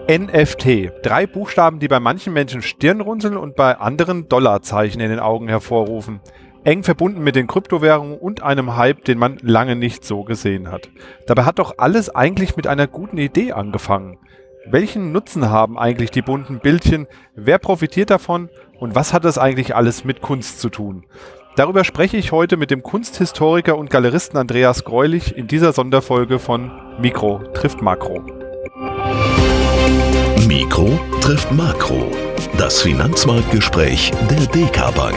NFT. 3 Buchstaben, die bei manchen Menschen Stirnrunzeln und bei anderen Dollarzeichen in den Augen hervorrufen. Eng verbunden mit den Kryptowährungen und einem Hype, den man lange nicht so gesehen hat. Dabei hat doch alles eigentlich mit einer guten Idee angefangen. Welchen Nutzen haben eigentlich die bunten Bildchen? Wer profitiert davon? Und was hat das eigentlich alles mit Kunst zu tun? Darüber spreche ich heute mit dem Kunsthistoriker und Galeristen Andreas Greulich in dieser Sonderfolge von Mikro trifft Makro. Mikro trifft Makro. Das Finanzmarktgespräch der DK Bank.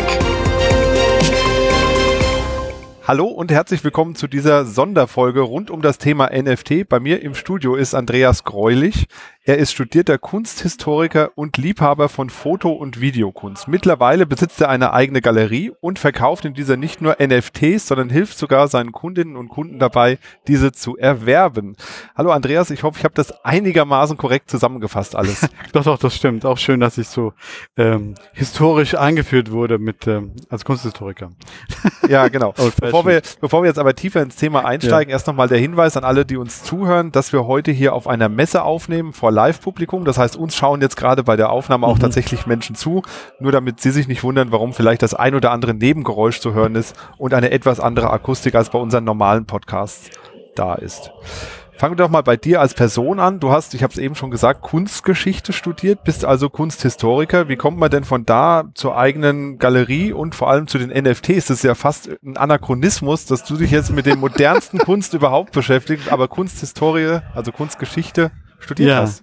Hallo und herzlich willkommen zu dieser Sonderfolge rund um das Thema NFT. Bei mir im Studio ist Andreas Greulich. Er ist studierter Kunsthistoriker und Liebhaber von Foto- und Videokunst. Mittlerweile besitzt er eine eigene Galerie und verkauft in dieser nicht nur NFTs, sondern hilft sogar seinen Kundinnen und Kunden dabei, diese zu erwerben. Hallo Andreas, ich hoffe, ich habe das einigermaßen korrekt zusammengefasst alles. Doch, das stimmt. Auch schön, dass ich so historisch eingeführt wurde als Kunsthistoriker. Ja, genau. Bevor wir jetzt aber tiefer ins Thema einsteigen, erst nochmal der Hinweis an alle, die uns zuhören, dass wir heute hier auf einer Messe aufnehmen, vor Live-Publikum. Das heißt, uns schauen jetzt gerade bei der Aufnahme auch tatsächlich Menschen zu, nur damit Sie sich nicht wundern, warum vielleicht das ein oder andere Nebengeräusch zu hören ist und eine etwas andere Akustik als bei unseren normalen Podcasts da ist. Fangen wir doch mal bei dir als Person an. Du hast, ich habe es eben schon gesagt, Kunstgeschichte studiert, bist also Kunsthistoriker. Wie kommt man denn von da zur eigenen Galerie und vor allem zu den NFTs? Das ist ja fast ein Anachronismus, dass du dich jetzt mit dem modernsten Kunst überhaupt beschäftigst, aber Kunsthistorie, also Kunstgeschichte studiert hast.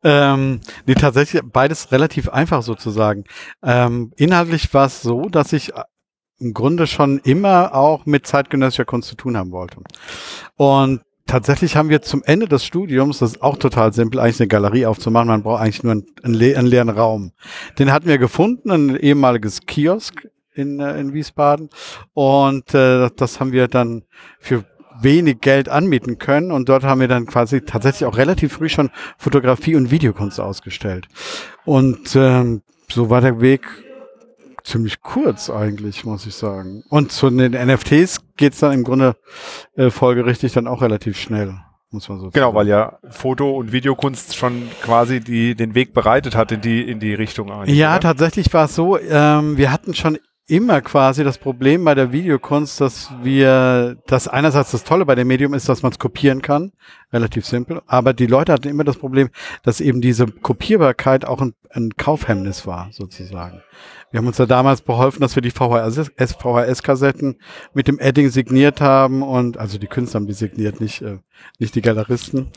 Nee, tatsächlich beides relativ einfach sozusagen. Inhaltlich war es so, dass ich im Grunde schon immer auch mit zeitgenössischer Kunst zu tun haben wollte. Und tatsächlich haben wir zum Ende des Studiums, das ist auch total simpel, eigentlich eine Galerie aufzumachen. Man braucht eigentlich nur einen leeren Raum. Den hatten wir gefunden, ein ehemaliges Kiosk in Wiesbaden. Und das haben wir dann für wenig Geld anmieten können. Und dort haben wir dann quasi tatsächlich auch relativ früh schon Fotografie und Videokunst ausgestellt. Und so war der Weg ziemlich kurz eigentlich, muss ich sagen. Und zu den NFTs geht's dann im Grunde folgerichtig dann auch relativ schnell, muss man so sagen. Genau, weil ja Foto- und Videokunst schon quasi den Weg bereitet hat in die Richtung eigentlich. Ja, oder? tatsächlich war es so, wir hatten schon immer quasi das Problem bei der Videokunst, dass einerseits das Tolle bei dem Medium ist, dass man es kopieren kann, relativ simpel, aber die Leute hatten immer das Problem, dass eben diese Kopierbarkeit auch ein Kaufhemmnis war, sozusagen. Wir haben uns da damals beholfen, dass wir die VHS-Kassetten mit dem Edding signiert haben und, also die Künstler haben die signiert, nicht die Galeristen.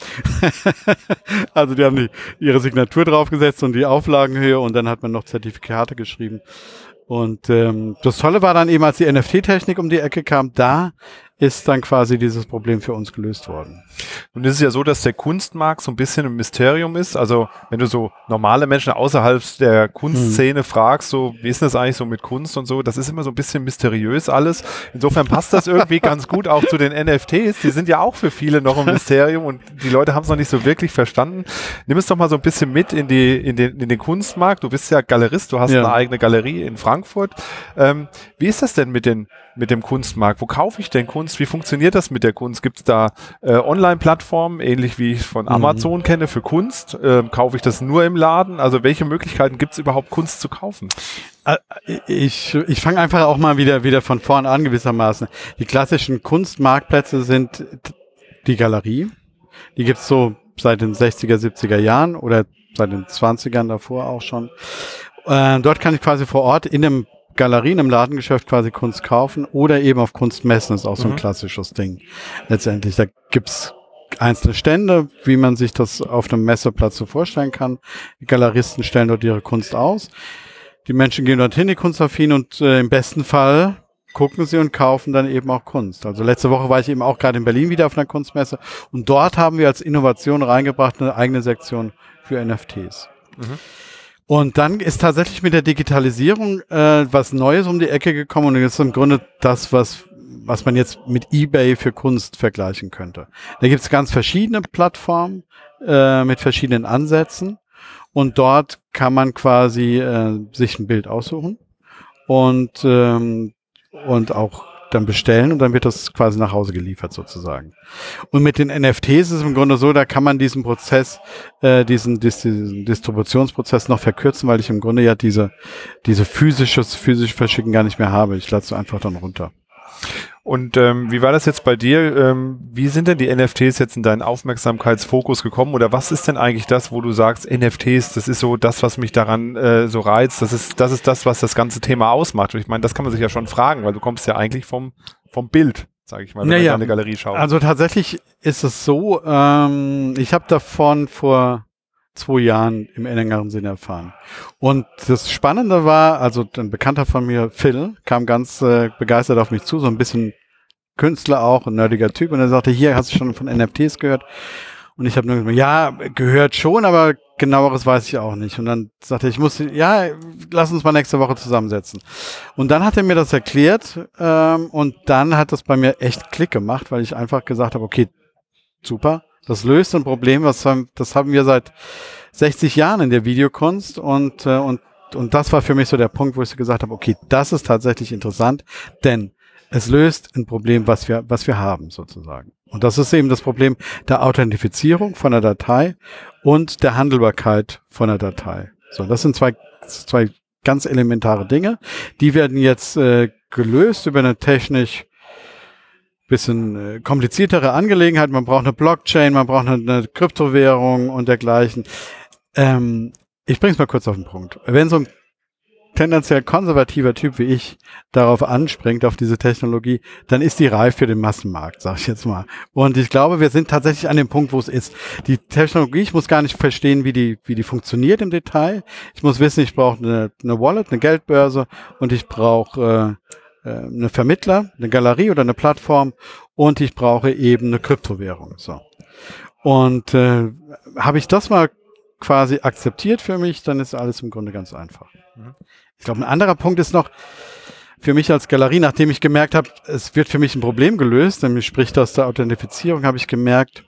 Also die haben ihre Signatur draufgesetzt und die Auflagenhöhe und dann hat man noch Zertifikate geschrieben. Und das Tolle war dann eben, als die NFT-Technik um die Ecke kam, da ist dann quasi dieses Problem für uns gelöst worden. Und es ist ja so, dass der Kunstmarkt so ein bisschen ein Mysterium ist. Also wenn du so normale Menschen außerhalb der Kunstszene fragst, so wie ist das eigentlich so mit Kunst und so, das ist immer so ein bisschen mysteriös alles. Insofern passt das irgendwie ganz gut auch zu den NFTs. Die sind ja auch für viele noch ein Mysterium und die Leute haben es noch nicht so wirklich verstanden. Nimm es doch mal so ein bisschen mit in den Kunstmarkt. Du bist ja Galerist, du hast eine eigene Galerie in Frankfurt. Wie ist das denn mit dem Kunstmarkt? Wo kaufe ich denn Kunst? Wie funktioniert das mit der Kunst? Gibt es da Online-Plattformen, ähnlich wie ich von Amazon kenne, für Kunst? Kaufe ich das nur im Laden? Also welche Möglichkeiten gibt es überhaupt, Kunst zu kaufen? Ich fange einfach auch mal wieder von vorn an gewissermaßen. Die klassischen Kunstmarktplätze sind die Galerie. Die gibt es so seit den 60er, 70er Jahren oder seit den 20ern davor auch schon. Dort kann ich quasi vor Ort in einem Galerien im Ladengeschäft quasi Kunst kaufen oder eben auf Kunstmessen, ist auch so ein klassisches Ding. Letztendlich, da gibt's einzelne Stände, wie man sich das auf einem Messeplatz so vorstellen kann. Die Galeristen stellen dort ihre Kunst aus. Die Menschen gehen dorthin, die Kunstaffinen, und im besten Fall gucken sie und kaufen dann eben auch Kunst. Also letzte Woche war ich eben auch gerade in Berlin wieder auf einer Kunstmesse und dort haben wir als Innovation reingebracht eine eigene Sektion für NFTs. Und dann ist tatsächlich mit der Digitalisierung was Neues um die Ecke gekommen und das ist im Grunde das, was man jetzt mit eBay für Kunst vergleichen könnte. Da gibt es ganz verschiedene Plattformen mit verschiedenen Ansätzen und dort kann man quasi sich ein Bild aussuchen und auch dann bestellen und dann wird das quasi nach Hause geliefert sozusagen. Und mit den NFTs ist es im Grunde so, da kann man diesen Prozess, diesen Distributionsprozess noch verkürzen, weil ich im Grunde ja diese physische Verschicken gar nicht mehr habe. Ich lade es einfach dann runter. Und wie war das jetzt bei dir? Wie sind denn die NFTs jetzt in deinen Aufmerksamkeitsfokus gekommen? Oder was ist denn eigentlich das, wo du sagst, NFTs, das ist so das, was mich daran so reizt, das ist das, was das ganze Thema ausmacht? Und ich meine, das kann man sich ja schon fragen, weil du kommst ja eigentlich vom Bild, sage ich mal, wenn man in eine Galerie schaut. Also tatsächlich ist es so, ich habe davon vor 2 Jahren im engeren Sinne erfahren. Und das Spannende war, also ein Bekannter von mir, Phil, kam ganz begeistert auf mich zu, so ein bisschen Künstler auch, ein nerdiger Typ, und er sagte, hier, hast du schon von NFTs gehört? Und ich habe nur gesagt, ja, gehört schon, aber genaueres weiß ich auch nicht. Und dann sagte ich, lass uns mal nächste Woche zusammensetzen. Und dann hat er mir das erklärt und dann hat das bei mir echt Klick gemacht, weil ich einfach gesagt habe, okay, super, das löst ein Problem, das haben wir seit 60 Jahren in der Videokunst und das war für mich so der Punkt, wo ich gesagt habe, okay, das ist tatsächlich interessant, denn es löst ein Problem, was wir haben sozusagen. Und das ist eben das Problem der Authentifizierung von der Datei und der Handelbarkeit von der Datei. So, das sind zwei ganz elementare Dinge. Die werden jetzt gelöst über eine technisch bisschen kompliziertere Angelegenheit. Man braucht eine Blockchain, man braucht eine Kryptowährung und dergleichen. Ich bringe es mal kurz auf den Punkt. Wenn so ein tendenziell konservativer Typ wie ich darauf anspringt, auf diese Technologie, dann ist die reif für den Massenmarkt, sag ich jetzt mal. Und ich glaube, wir sind tatsächlich an dem Punkt, wo es ist. Die Technologie, ich muss gar nicht verstehen, wie die funktioniert im Detail. Ich muss wissen, ich brauche eine Wallet, eine Geldbörse und ich brauche eine Vermittler, eine Galerie oder eine Plattform und ich brauche eben eine Kryptowährung. So. Und habe ich das mal quasi akzeptiert für mich, dann ist alles im Grunde ganz einfach. Ich glaube, ein anderer Punkt ist noch für mich als Galerie, nachdem ich gemerkt habe, es wird für mich ein Problem gelöst, nämlich spricht aus der Authentifizierung, habe ich gemerkt,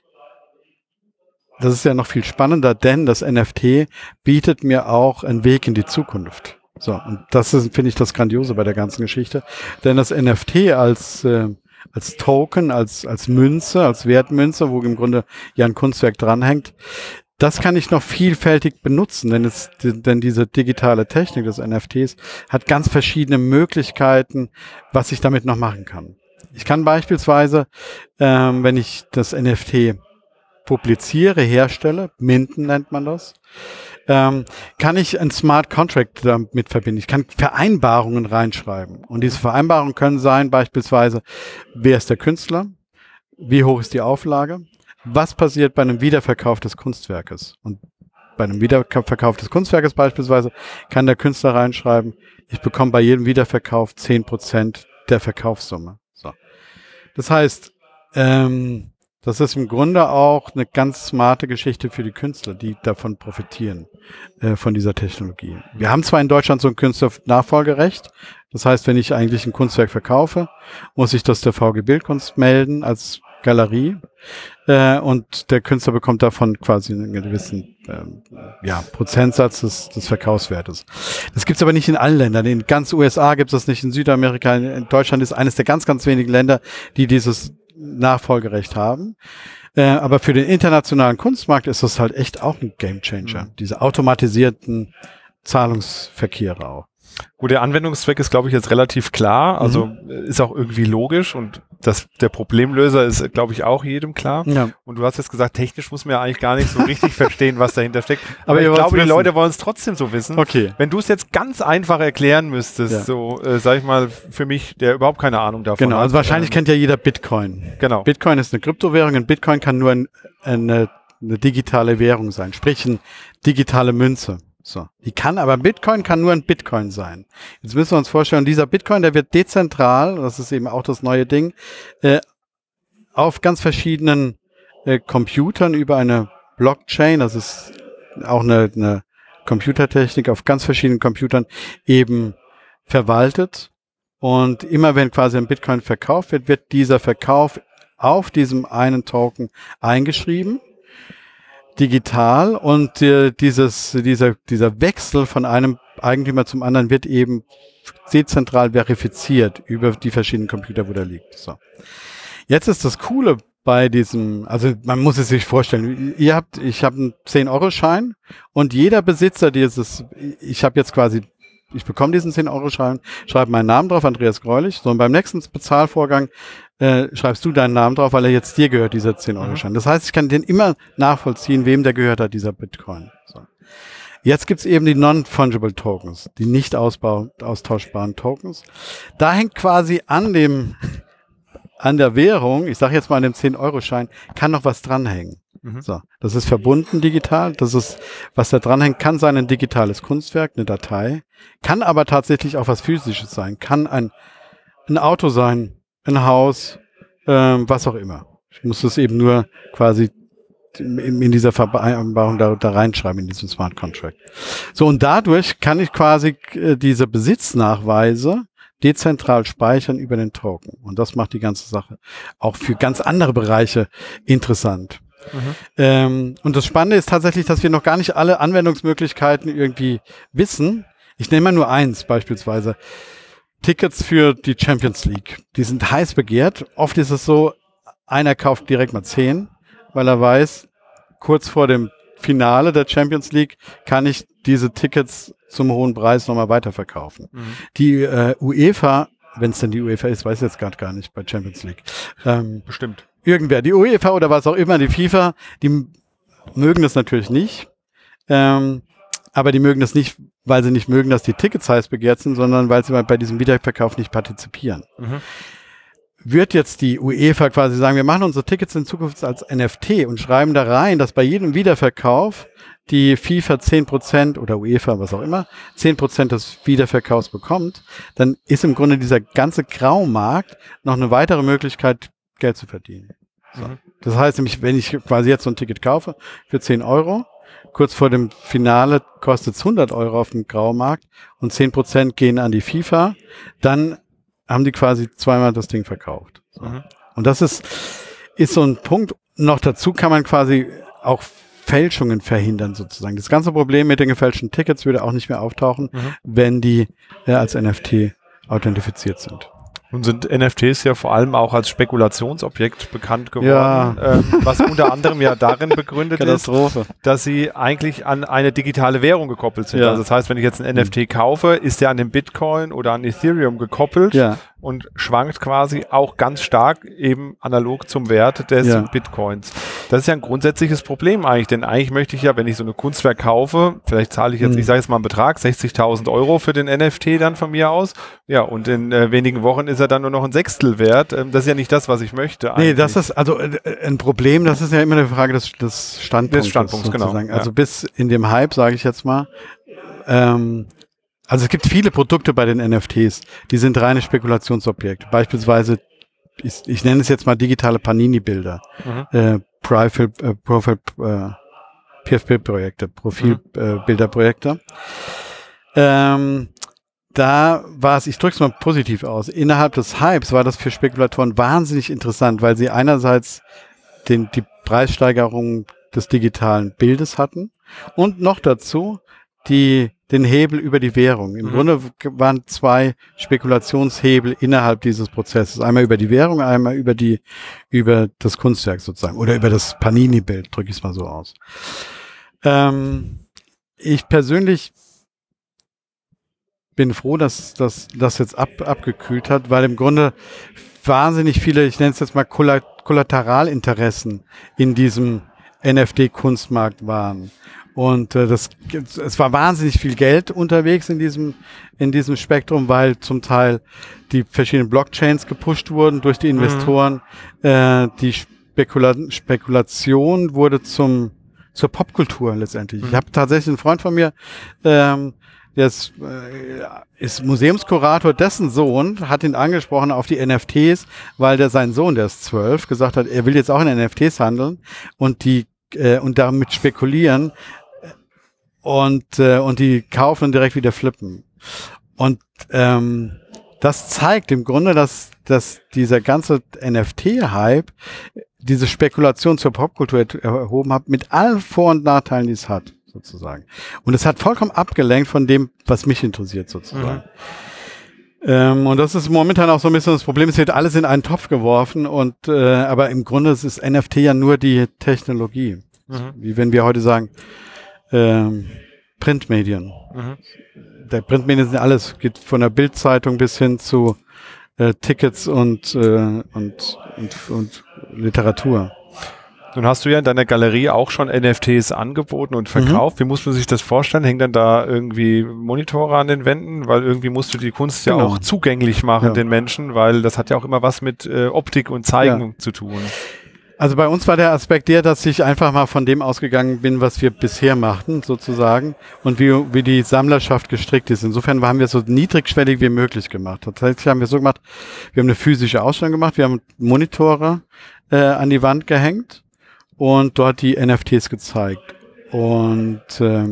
das ist ja noch viel spannender, denn das NFT bietet mir auch einen Weg in die Zukunft. So, und das ist, finde ich, das Grandiose bei der ganzen Geschichte. Denn das NFT als Token, als Münze, als Wertmünze, wo im Grunde ja ein Kunstwerk dranhängt, das kann ich noch vielfältig benutzen, denn diese digitale Technik des NFTs hat ganz verschiedene Möglichkeiten, was ich damit noch machen kann. Ich kann beispielsweise, wenn ich das NFT publiziere, herstelle, Minten nennt man das, kann ich ein Smart Contract damit verbinden. Ich kann Vereinbarungen reinschreiben. Und diese Vereinbarungen können sein, beispielsweise, wer ist der Künstler? Wie hoch ist die Auflage? Was passiert bei einem Wiederverkauf des Kunstwerkes? Und bei einem Wiederverkauf des Kunstwerkes beispielsweise kann der Künstler reinschreiben, ich bekomme bei jedem Wiederverkauf 10% der Verkaufssumme. So. Das heißt, das ist im Grunde auch eine ganz smarte Geschichte für die Künstler, die davon profitieren, von dieser Technologie. Wir haben zwar in Deutschland so ein Künstlernachfolgerecht. Das heißt, wenn ich eigentlich ein Kunstwerk verkaufe, muss ich das der VG Bildkunst melden als Galerie. Und der Künstler bekommt davon quasi einen gewissen Prozentsatz des Verkaufswertes. Das gibt's aber nicht in allen Ländern. In ganz USA gibt es das nicht, in Südamerika. In Deutschland ist eines der ganz, ganz wenigen Länder, die dieses Nachfolgerecht haben. Aber für den internationalen Kunstmarkt ist das halt echt auch ein Gamechanger. Diese automatisierten Zahlungsverkehre auch. Gut, der Anwendungszweck ist, glaube ich, jetzt relativ klar. Also ist auch irgendwie logisch und der Problemlöser ist, glaube ich, auch jedem klar. Ja. Und du hast jetzt gesagt, technisch muss man ja eigentlich gar nicht so richtig verstehen, was dahinter steckt. Aber ich glaube, die Leute wollen es trotzdem so wissen. Okay. Wenn du es jetzt ganz einfach erklären müsstest, so, sag ich mal, für mich, der überhaupt keine Ahnung davon hat. Genau, also wahrscheinlich kennt ja jeder Bitcoin. Genau. Bitcoin ist eine Kryptowährung und Bitcoin kann nur eine digitale Währung sein, sprich eine digitale Münze. So. Bitcoin kann nur ein Bitcoin sein. Jetzt müssen wir uns vorstellen, dieser Bitcoin, der wird dezentral, das ist eben auch das neue Ding, auf ganz verschiedenen Computern über eine Blockchain, das ist auch eine Computertechnik, auf ganz verschiedenen Computern eben verwaltet. Und immer wenn quasi ein Bitcoin verkauft wird, wird dieser Verkauf auf diesem einen Token eingeschrieben. Digital und dieser Wechsel von einem Eigentümer zum anderen wird eben dezentral verifiziert über die verschiedenen Computer, wo der liegt. So. Jetzt ist das Coole bei diesem, also man muss es sich vorstellen, ich habe einen 10-Euro-Schein und jeder Besitzer dieses, ich bekomme diesen 10-Euro-Schein, schreibe meinen Namen drauf, Andreas Greulich, so, und beim nächsten Bezahlvorgang schreibst du deinen Namen drauf, weil er jetzt dir gehört, dieser 10-Euro-Schein. Das heißt, ich kann den immer nachvollziehen, wem der gehört hat, dieser Bitcoin. So. Jetzt gibt's eben die Non-Fungible Tokens, die nicht austauschbaren Tokens. Da hängt quasi an der Währung, ich sage jetzt mal an dem 10-Euro-Schein, kann noch was dranhängen. So, das ist verbunden digital, das ist, was da dranhängt, kann sein ein digitales Kunstwerk, eine Datei, kann aber tatsächlich auch was Physisches sein, kann ein Auto sein, ein Haus, was auch immer. Ich muss das eben nur quasi in dieser Vereinbarung da reinschreiben, in diesem Smart Contract. So, und dadurch kann ich quasi diese Besitznachweise dezentral speichern über den Token. Und das macht die ganze Sache auch für ganz andere Bereiche interessant. Und das Spannende ist tatsächlich, dass wir noch gar nicht alle Anwendungsmöglichkeiten irgendwie wissen. Ich nenne mal nur eins beispielsweise. Tickets für die Champions League. Die sind heiß begehrt. Oft ist es so, einer kauft direkt mal 10, weil er weiß, kurz vor dem Finale der Champions League kann ich diese Tickets zum hohen Preis nochmal weiterverkaufen. Die UEFA, wenn es denn die UEFA ist, weiß ich jetzt gar nicht bei Champions League. Bestimmt. Irgendwer, die UEFA oder was auch immer, die FIFA, die mögen das natürlich nicht. Aber die mögen das nicht, weil sie nicht mögen, dass die Tickets heiß begehrt sind, sondern weil sie bei diesem Wiederverkauf nicht partizipieren. Wird jetzt die UEFA quasi sagen, wir machen unsere Tickets in Zukunft als NFT und schreiben da rein, dass bei jedem Wiederverkauf die FIFA 10% oder UEFA, was auch immer, 10% des Wiederverkaufs bekommt, dann ist im Grunde dieser ganze Graumarkt noch eine weitere Möglichkeit, Geld zu verdienen. So. Das heißt nämlich, wenn ich quasi jetzt so ein Ticket kaufe für 10 Euro, kurz vor dem Finale kostet es 100 Euro auf dem Graumarkt und 10% gehen an die FIFA, dann haben die quasi zweimal das Ding verkauft. So. Und das ist so ein Punkt. Noch dazu kann man quasi auch Fälschungen verhindern sozusagen. Das ganze Problem mit den gefälschten Tickets würde auch nicht mehr auftauchen, wenn die als NFT authentifiziert sind. Nun sind NFTs ja vor allem auch als Spekulationsobjekt bekannt geworden, was unter anderem ja darin begründet ist, dass sie eigentlich an eine digitale Währung gekoppelt sind. Also das heißt, wenn ich jetzt ein NFT kaufe, ist der an den Bitcoin oder an Ethereum gekoppelt und schwankt quasi auch ganz stark eben analog zum Wert des Bitcoins. Das ist ja ein grundsätzliches Problem eigentlich, denn eigentlich möchte ich ja, wenn ich so eine Kunstwerk kaufe, vielleicht zahle ich jetzt, ich sage jetzt mal einen Betrag, 60.000 Euro für den NFT dann von mir aus, ja, und in wenigen Wochen ist er dann nur noch ein Sechstel wert. Das ist ja nicht das, was ich möchte eigentlich. Nee, das ist also ein Problem, das ist ja immer eine Frage des Standpunkts. Des Standpunkts, genau. Also bis in dem Hype, sage ich jetzt mal, also es gibt viele Produkte bei den NFTs, die sind reine Spekulationsobjekte. Beispielsweise, ich nenne es jetzt mal digitale Panini-Bilder, PFP-Projekte, Profilbilderprojekte. Da war es, ich drücke es mal positiv aus, innerhalb des Hypes war das für Spekulatoren wahnsinnig interessant, weil sie einerseits die Preissteigerung des digitalen Bildes hatten und noch dazu den Hebel über die Währung. Im Grunde waren zwei Spekulationshebel innerhalb dieses Prozesses. Einmal über die Währung, einmal über das Kunstwerk sozusagen. Oder über das Panini-Bild, drücke ich es mal so aus. Ich persönlich bin froh, dass das jetzt abgekühlt hat, weil im Grunde wahnsinnig viele, ich nenne es jetzt mal Kollateralinteressen in diesem NFT-Kunstmarkt waren. Und es war wahnsinnig viel Geld unterwegs in diesem Spektrum, weil zum Teil die verschiedenen Blockchains gepusht wurden durch die Investoren. Die Spekulation wurde zur Popkultur letztendlich. Ich habe tatsächlich einen Freund von mir, der ist Museumskurator, dessen Sohn hat ihn angesprochen auf die NFTs, weil sein Sohn, der ist 12, gesagt hat, er will jetzt auch in NFTs handeln und damit spekulieren. Und die kaufen und direkt wieder flippen. Und das zeigt im Grunde, dass dieser ganze NFT-Hype diese Spekulation zur Popkultur erhoben hat, mit allen Vor- und Nachteilen, die es hat, sozusagen. Und es hat vollkommen abgelenkt von dem, was mich interessiert, sozusagen. Und das ist momentan auch so ein bisschen das Problem, es wird alles in einen Topf geworfen und aber im Grunde ist NFT ja nur die Technologie. Wie wenn wir heute sagen, Printmedien. Der Printmedien sind alles, geht von der Bildzeitung bis hin zu Tickets und Literatur. Nun hast du ja in deiner Galerie auch schon NFTs angeboten und verkauft. Wie muss man sich das vorstellen? Hängen dann da irgendwie Monitore an den Wänden? Weil irgendwie musst du die Kunst ja auch zugänglich machen den Menschen, weil das hat ja auch immer was mit Optik und Zeigen zu tun. Also bei uns war der Aspekt der, dass ich einfach mal von dem ausgegangen bin, was wir bisher machten, sozusagen, und wie die Sammlerschaft gestrickt ist. Insofern haben wir es so niedrigschwellig wie möglich gemacht. Tatsächlich haben wir so gemacht, wir haben eine physische Ausstellung gemacht, wir haben Monitore an die Wand gehängt und dort die NFTs gezeigt. Und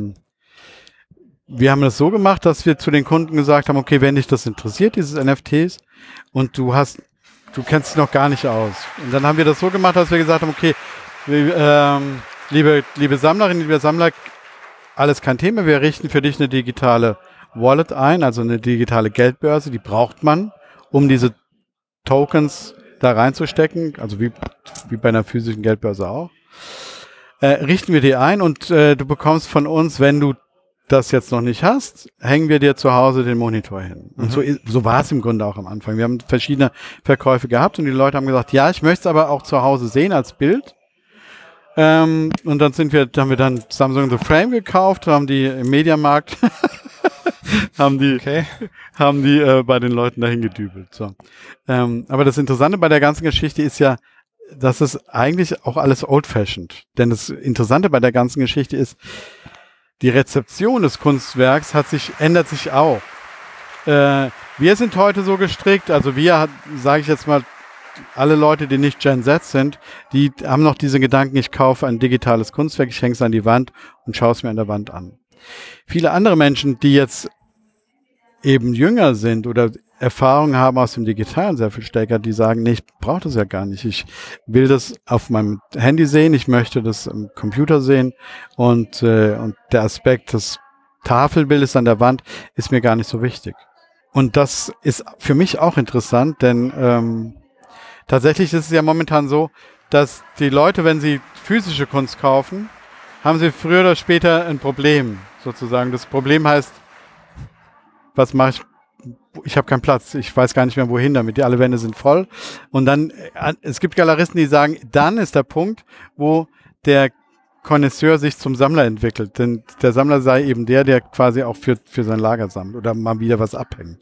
wir haben das so gemacht, dass wir zu den Kunden gesagt haben, okay, wenn dich das interessiert, dieses NFTs, und du kennst dich noch gar nicht aus. Und dann haben wir das so gemacht, dass wir gesagt haben, okay, liebe Sammlerinnen, liebe Sammler, alles kein Thema, wir richten für dich eine digitale Wallet ein, also eine digitale Geldbörse, die braucht man, um diese Tokens da reinzustecken, also wie bei einer physischen Geldbörse auch. Richten wir die ein und du bekommst von uns, wenn du das jetzt noch nicht hast, hängen wir dir zu Hause den Monitor hin. Und so war es im Grunde auch am Anfang. Wir haben verschiedene Verkäufe gehabt und die Leute haben gesagt, ja, ich möchte es aber auch zu Hause sehen als Bild. Und dann haben wir dann Samsung The Frame gekauft, haben die im Mediamarkt haben die bei den Leuten dahin gedübelt. So. Aber das Interessante bei der ganzen Geschichte ist ja, dass es eigentlich auch alles old-fashioned. Denn das Interessante bei der ganzen Geschichte ist, die Rezeption des Kunstwerks ändert sich auch. Wir sind heute so gestrickt, also sage ich jetzt mal, alle Leute, die nicht Gen Z sind, die haben noch diese Gedanken, ich kaufe ein digitales Kunstwerk, ich hänge es an die Wand und schaue es mir an der Wand an. Viele andere Menschen, die jetzt eben jünger sind oder Erfahrungen haben aus dem Digitalen sehr viel stärker, die sagen, nee, ich brauche das ja gar nicht. Ich will das auf meinem Handy sehen, ich möchte das am Computer sehen und der Aspekt des Tafelbildes an der Wand ist mir gar nicht so wichtig. Und das ist für mich auch interessant, denn tatsächlich ist es ja momentan so, dass die Leute, wenn sie physische Kunst kaufen, haben sie früher oder später ein Problem, sozusagen. Das Problem heißt, was mache ich? Ich habe keinen Platz, ich weiß gar nicht mehr wohin damit, alle Wände sind voll. Und dann, es gibt Galeristen, die sagen, dann ist der Punkt, wo der Connoisseur sich zum Sammler entwickelt. Denn der Sammler sei eben der quasi auch für sein Lager sammelt oder mal wieder was abhängt.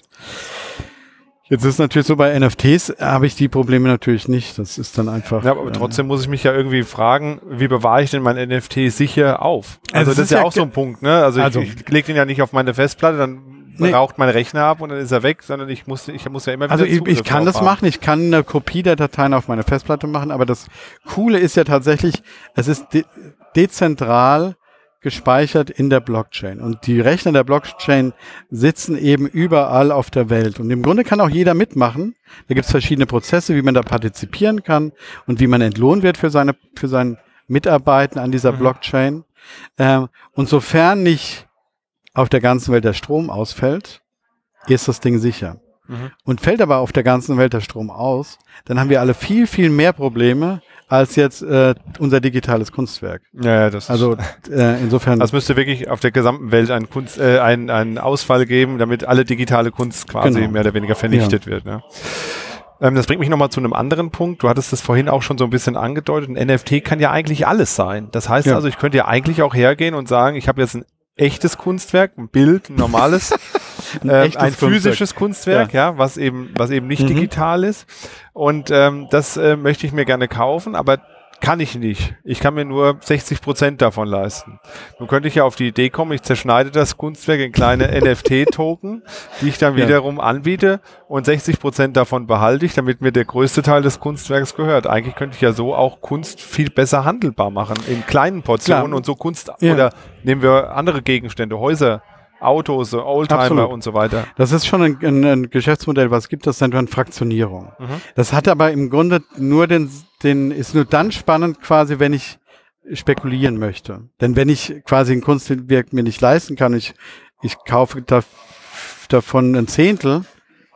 Jetzt ist natürlich so, bei NFTs habe ich die Probleme natürlich nicht. Das ist dann einfach... Ja, aber trotzdem muss ich mich ja irgendwie fragen, wie bewahre ich denn mein NFT sicher auf? Also das ist ja auch so ein Punkt, ne? Also ich lege den ja nicht auf meine Festplatte, dann raucht mein Rechner ab und dann ist er weg, sondern ich muss ja immer wieder... Also ich kann das machen, ich kann eine Kopie der Dateien auf meine Festplatte machen, aber das Coole ist ja tatsächlich, es ist dezentral gespeichert in der Blockchain. Und die Rechner der Blockchain sitzen eben überall auf der Welt. Und im Grunde kann auch jeder mitmachen. Da gibt es verschiedene Prozesse, wie man da partizipieren kann und wie man entlohnt wird für sein Mitarbeiten an dieser Blockchain. Und sofern nicht auf der ganzen Welt der Strom ausfällt, ist das Ding sicher. Und fällt aber auf der ganzen Welt der Strom aus, dann haben wir alle viel, viel mehr Probleme als jetzt unser digitales Kunstwerk. Ja, das also insofern. Das müsste wirklich auf der gesamten Welt einen Ausfall geben, damit alle digitale Kunst quasi mehr oder weniger vernichtet wird. Ne? Das bringt mich nochmal zu einem anderen Punkt. Du hattest das vorhin auch schon so ein bisschen angedeutet. Ein NFT kann ja eigentlich alles sein. Das heißt also, ich könnte ja eigentlich auch hergehen und sagen, ich habe jetzt ein echtes Kunstwerk, ein Bild, ein normales, ein physisches Kunstwerk, was eben nicht digital ist. Und das möchte ich mir gerne kaufen, aber kann ich nicht. Ich kann mir nur 60% davon leisten. Nun könnte ich ja auf die Idee kommen, ich zerschneide das Kunstwerk in kleine NFT-Token, die ich dann wiederum anbiete und 60% davon behalte ich, damit mir der größte Teil des Kunstwerks gehört. Eigentlich könnte ich ja so auch Kunst viel besser handelbar machen, in kleinen Portionen und so Kunst, oder nehmen wir andere Gegenstände, Häuser, Autos, Oldtimer und so weiter. Das ist schon ein Geschäftsmodell, was gibt, das nennt man Fraktionierung. Das hat aber im Grunde nur ist nur dann spannend quasi, wenn ich spekulieren möchte. Denn wenn ich quasi ein Kunstwerk mir nicht leisten kann, ich kaufe davon ein Zehntel,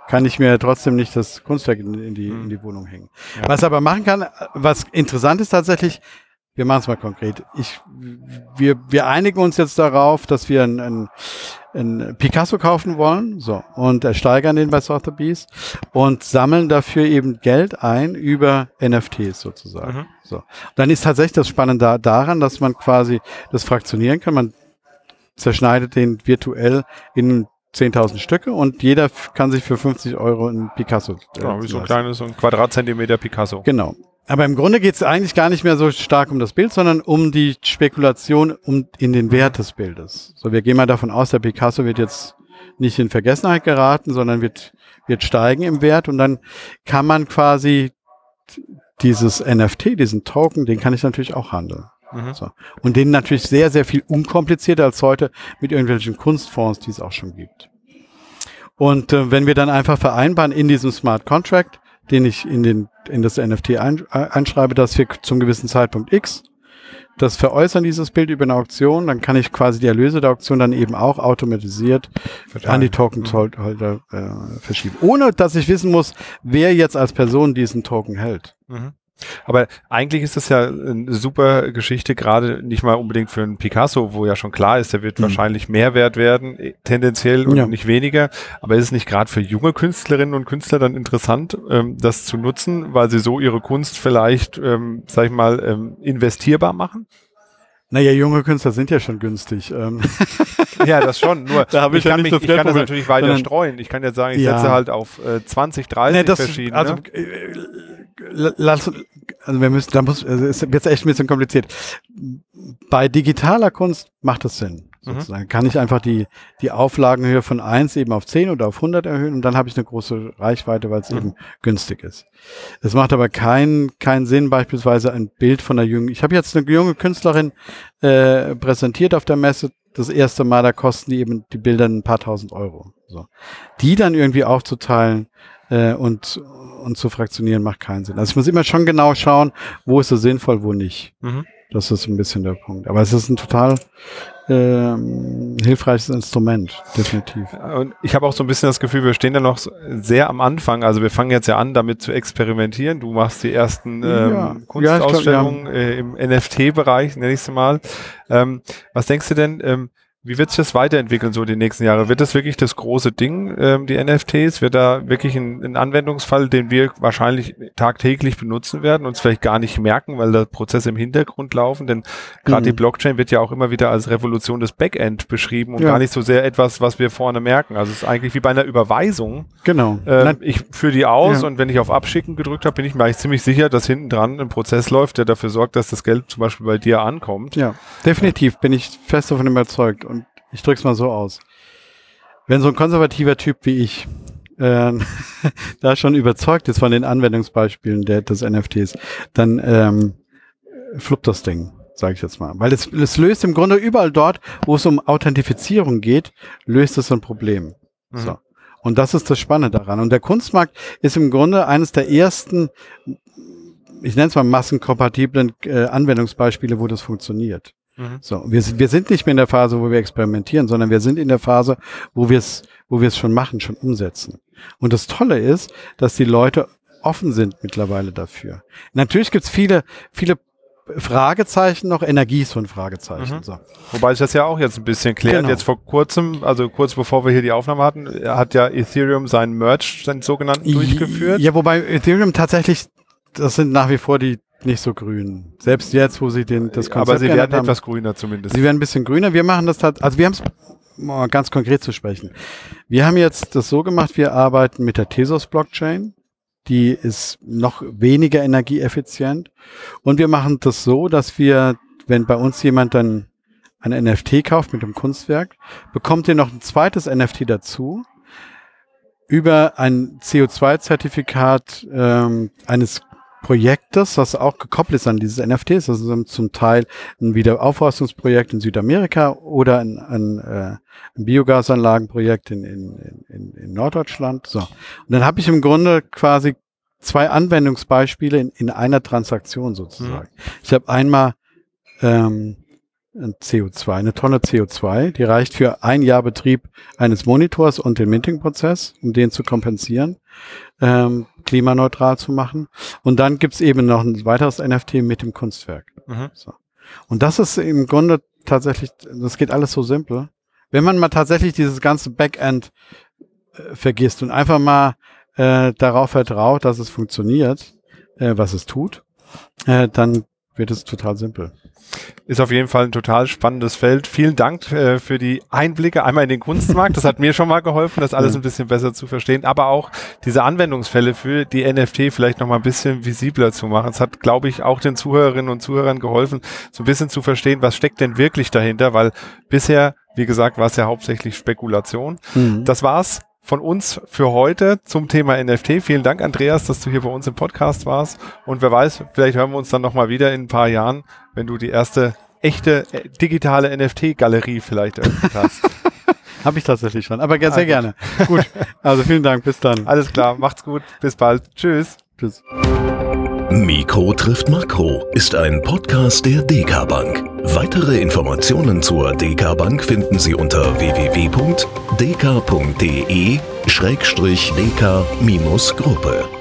kann ich mir trotzdem nicht das Kunstwerk in die Wohnung hängen. Ja. Was aber machen kann, was interessant ist tatsächlich, wir machen es mal konkret. Wir einigen uns jetzt darauf, dass wir ein Picasso kaufen wollen, so, und ersteigern den bei Sotheby's und sammeln dafür eben Geld ein über NFTs sozusagen. So. Dann ist tatsächlich das Spannende daran, dass man quasi das fraktionieren kann. Man zerschneidet den virtuell in 10.000 Stücke und jeder kann sich für 50 € ein Picasso wie so ein Quadratzentimeter Picasso. Genau. Aber im Grunde geht es eigentlich gar nicht mehr so stark um das Bild, sondern um die Spekulation in den Wert des Bildes. So, wir gehen mal davon aus, der Picasso wird jetzt nicht in Vergessenheit geraten, sondern wird steigen im Wert und dann kann man quasi dieses NFT, diesen Token, den kann ich natürlich auch handeln. So. Und den natürlich sehr, sehr viel unkomplizierter als heute mit irgendwelchen Kunstfonds, die es auch schon gibt. Und wenn wir dann einfach vereinbaren in diesem Smart Contract, den ich in das NFT einschreibe, dass wir zum gewissen Zeitpunkt X das veräußern, dieses Bild über eine Auktion, dann kann ich quasi die Erlöse der Auktion dann eben auch automatisiert an die Tokenholder verschieben. Ohne, dass ich wissen muss, wer jetzt als Person diesen Token hält. Aber eigentlich ist das ja eine super Geschichte, gerade nicht mal unbedingt für einen Picasso, wo ja schon klar ist, der wird wahrscheinlich mehr wert werden, tendenziell und nicht weniger. Aber ist es nicht gerade für junge Künstlerinnen und Künstler dann interessant, das zu nutzen, weil sie so ihre Kunst vielleicht, sag ich mal, investierbar machen? Naja, junge Künstler sind ja schon günstig. Ja, das schon. Nur da habe ich kann das natürlich weiter streuen. Ich kann jetzt sagen, ich setze halt auf 20, 30 verschiedene. Also, es wird echt ein bisschen kompliziert. Bei digitaler Kunst macht das Sinn. Sozusagen. Kann ich einfach die Auflagenhöhe von 1 eben auf 10 oder auf 100 erhöhen und dann habe ich eine große Reichweite, weil es eben günstig ist. Es macht aber keinen Sinn, beispielsweise ein Bild von einer ich habe jetzt eine junge Künstlerin präsentiert auf der Messe, das erste Mal, da kosten die Bilder ein paar tausend €. So. Die dann irgendwie aufzuteilen und zu fraktionieren, macht keinen Sinn. Also ich muss immer schon genau schauen, wo ist es sinnvoll, wo nicht. Das ist ein bisschen der Punkt. Aber es ist ein total hilfreiches Instrument, definitiv. Und ich habe auch so ein bisschen das Gefühl, wir stehen da noch sehr am Anfang. Also wir fangen jetzt ja an, damit zu experimentieren. Du machst die ersten Kunstausstellungen im NFT-Bereich, nenne ich es mal. Was denkst du denn, wie wird sich das weiterentwickeln so die nächsten Jahre? Wird das wirklich das große Ding, die NFTs? Wird da wirklich ein Anwendungsfall, den wir wahrscheinlich tagtäglich benutzen werden, uns vielleicht gar nicht merken, weil da Prozesse im Hintergrund laufen? Denn gerade die Blockchain wird ja auch immer wieder als Revolution des Backend beschrieben und gar nicht so sehr etwas, was wir vorne merken. Also es ist eigentlich wie bei einer Überweisung. Genau. Ich führe die aus und wenn ich auf Abschicken gedrückt habe, bin ich mir eigentlich ziemlich sicher, dass hinten dran ein Prozess läuft, der dafür sorgt, dass das Geld zum Beispiel bei dir ankommt. Ja, definitiv bin ich fest davon überzeugt. Und ich drücke es mal so aus. Wenn so ein konservativer Typ wie ich da schon überzeugt ist von den Anwendungsbeispielen des NFTs, dann fluppt das Ding, sage ich jetzt mal. Weil es löst im Grunde überall dort, wo es um Authentifizierung geht, löst es ein Problem. So. Und das ist das Spannende daran. Und der Kunstmarkt ist im Grunde eines der ersten, ich nenne es mal massenkompatiblen Anwendungsbeispiele, wo das funktioniert. So, wir sind nicht mehr in der Phase, wo wir experimentieren, sondern wir sind in der Phase, wo wir es schon machen, schon umsetzen. Und das Tolle ist, dass die Leute offen sind mittlerweile dafür. Natürlich gibt es viele Fragezeichen noch, Energie ist so ein Fragezeichen. So. Wobei sich das ja auch jetzt ein bisschen klärt. Genau. Jetzt vor kurzem, also kurz bevor wir hier die Aufnahme hatten, hat ja Ethereum seinen Merge, seinen sogenannten, durchgeführt. Ja, wobei Ethereum tatsächlich, das sind nach wie vor die nicht so grün. Selbst jetzt, wo sie das Konzept aber sie werden etwas grüner zumindest. Sie werden ein bisschen grüner. Wir machen das also wir haben es, um ganz konkret zu sprechen. Wir haben jetzt das so gemacht, wir arbeiten mit der Tezos-Blockchain. Die ist noch weniger energieeffizient. Und wir machen das so, dass wir, wenn bei uns jemand dann ein NFT kauft mit einem Kunstwerk, bekommt ihr noch ein zweites NFT dazu über ein CO2-Zertifikat eines Projektes, das auch gekoppelt ist an dieses NFTs. Das ist zum Teil ein Wiederaufforstungsprojekt in Südamerika oder ein Biogasanlagenprojekt in Norddeutschland. So. Und dann habe ich im Grunde quasi zwei Anwendungsbeispiele in einer Transaktion sozusagen. Ich habe einmal CO2, eine Tonne CO2, die reicht für 1 Jahr Betrieb eines Monitors und den Minting-Prozess, um den zu kompensieren, klimaneutral zu machen. Und dann gibt's eben noch ein weiteres NFT mit dem Kunstwerk. So. Und das ist im Grunde tatsächlich, das geht alles so simpel. Wenn man mal tatsächlich dieses ganze Backend vergisst und einfach mal darauf vertraut, dass es funktioniert, was es tut, dann wird es total simpel. Ist auf jeden Fall ein total spannendes Feld. Vielen Dank für die Einblicke einmal in den Kunstmarkt. Das hat mir schon mal geholfen, das alles ein bisschen besser zu verstehen, aber auch diese Anwendungsfälle für die NFT vielleicht noch mal ein bisschen visibler zu machen. Es hat, glaube ich, auch den Zuhörerinnen und Zuhörern geholfen, so ein bisschen zu verstehen, was steckt denn wirklich dahinter, weil bisher, wie gesagt, war es ja hauptsächlich Spekulation. Das war's von uns für heute zum Thema NFT. Vielen Dank, Andreas, dass du hier bei uns im Podcast warst. Und wer weiß, vielleicht hören wir uns dann nochmal wieder in ein paar Jahren, wenn du die erste echte digitale NFT-Galerie vielleicht eröffnet hast. Habe ich tatsächlich schon, aber sehr gerne. Gut, also vielen Dank, bis dann. Alles klar, macht's gut, bis bald. Tschüss. Tschüss. Mikro trifft Makro ist ein Podcast der DK Bank. Weitere Informationen zur DK Bank finden Sie unter www.dk.de/dk-gruppe.